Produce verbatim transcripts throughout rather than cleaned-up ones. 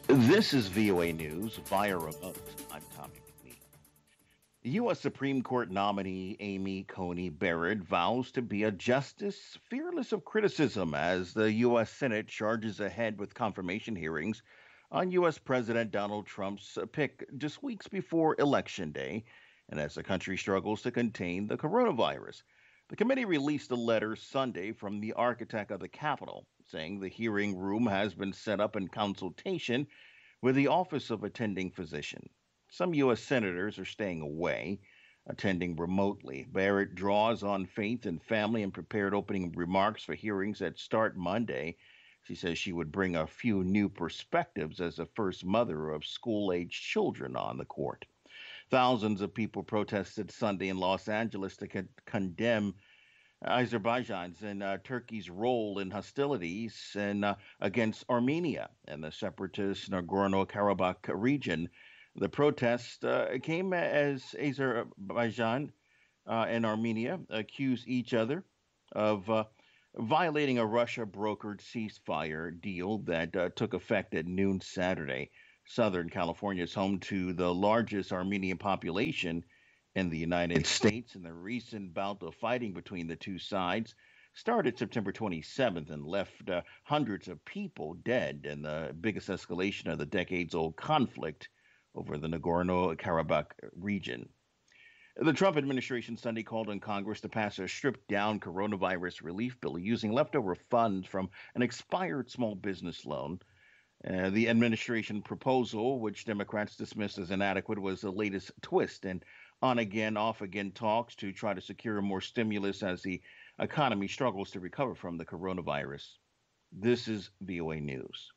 This is V O A News via remote. I'm Tommy McNeil. U S. Supreme Court nominee Amy Coney Barrett vows to be a justice fearless of criticism as the U S. Senate charges ahead with confirmation hearings on U S. President Donald Trump's pick just weeks before Election Day, and as the country struggles to contain the coronavirus. The committee released a letter Sunday from the architect of the Capitol saying the hearing room has been set up in consultation with the Office of Attending Physician. Some U S senators are staying away, attending remotely. Barrett draws on faith and family and prepared opening remarks for hearings that start Monday. She says she would bring a few new perspectives as the first mother of school-aged children on the court. Thousands of people protested Sunday in Los Angeles to con- condemn Azerbaijan's and uh, Turkey's role in hostilities and uh, against Armenia and the separatist Nagorno-Karabakh region. The protest uh, came as Azerbaijan uh, and Armenia accuse each other of uh, violating a Russia-brokered ceasefire deal that uh, took effect at noon Saturday. Southern California is home to the largest Armenian population in the United States, and the recent bout of fighting between the two sides started September twenty-seventh and left uh, hundreds of people dead in the biggest escalation of the decades-old conflict over the Nagorno-Karabakh region. The Trump administration Sunday called on Congress to pass a stripped-down coronavirus relief bill using leftover funds from an expired small business loan. Uh, the administration proposal, which Democrats dismissed as inadequate, was the latest twist in on-again, off-again talks to try to secure more stimulus as the economy struggles to recover from the coronavirus. This is V O A News.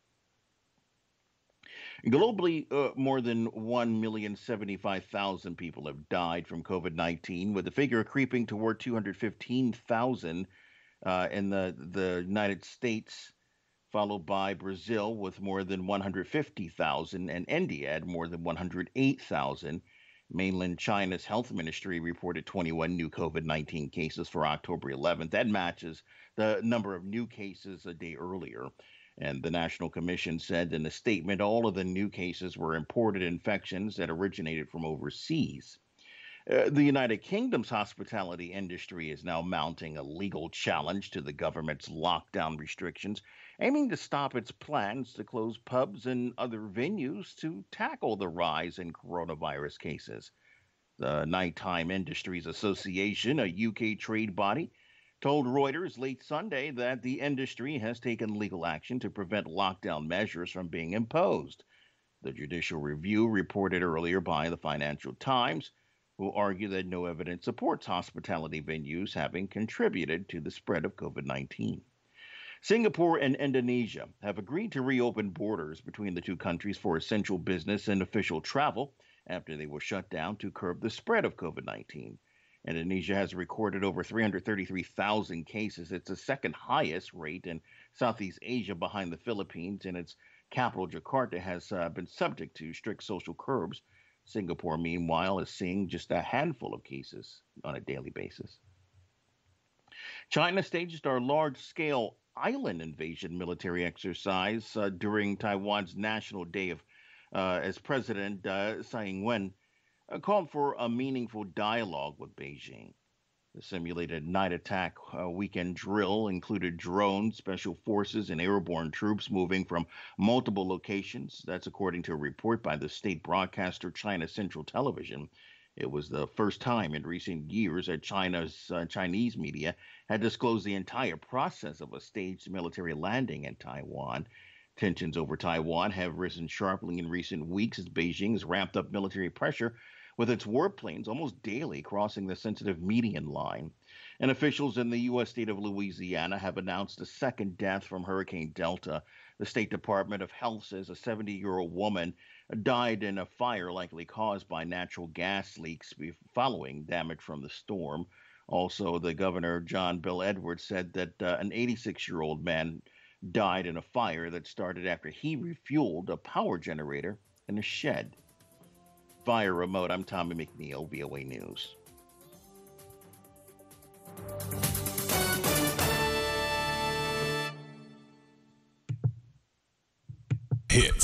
Globally, uh, more than one million seventy-five thousand people have died from COVID nineteen, with the figure creeping toward two hundred fifteen thousand uh, in the, the United States, followed by Brazil with more than one hundred fifty thousand and India at more than one hundred eight thousand. Mainland China's health ministry reported twenty-one new COVID nineteen cases for October eleventh. That matches the number of new cases a day earlier. And the National Commission said in a statement all of the new cases were imported infections that originated from overseas. Uh, the United Kingdom's hospitality industry is now mounting a legal challenge to the government's lockdown restrictions, aiming to stop its plans to close pubs and other venues to tackle the rise in coronavirus cases. The Nighttime Industries Association, a U K trade body, told Reuters late Sunday that the industry has taken legal action to prevent lockdown measures from being imposed. The judicial review reported earlier by the Financial Times who argue that no evidence supports hospitality venues having contributed to the spread of COVID nineteen. Singapore and Indonesia have agreed to reopen borders between the two countries for essential business and official travel after they were shut down to curb the spread of COVID nineteen. Indonesia has recorded over three hundred thirty-three thousand cases. It's the second highest rate in Southeast Asia behind the Philippines, and its capital, Jakarta, has uh, been subject to strict social curbs. Singapore, meanwhile, is seeing just a handful of cases on a daily basis. China staged a large-scale island invasion military exercise uh, during Taiwan's National Day of, uh, as President uh, Tsai Ing-wen uh, called for a meaningful dialogue with Beijing. The simulated night attack uh, weekend drill included drones, special forces, and airborne troops moving from multiple locations. That's according to a report by the state broadcaster China Central Television. It was the first time in recent years that China's uh, Chinese media had disclosed the entire process of a staged military landing in Taiwan. Tensions over Taiwan have risen sharply in recent weeks as Beijing has ramped up military pressure with its warplanes almost daily crossing the sensitive median line. And officials in the U S state of Louisiana have announced a second death from Hurricane Delta. The State Department of Health says a seventy-year-old woman died in a fire likely caused by natural gas leaks following damage from the storm. Also, the governor, John Bill Edwards, said that uh, an eighty-six-year-old man died in a fire that started after he refueled a power generator in a shed. Via remote, I'm Tommy McNeil, V O A News. Hits.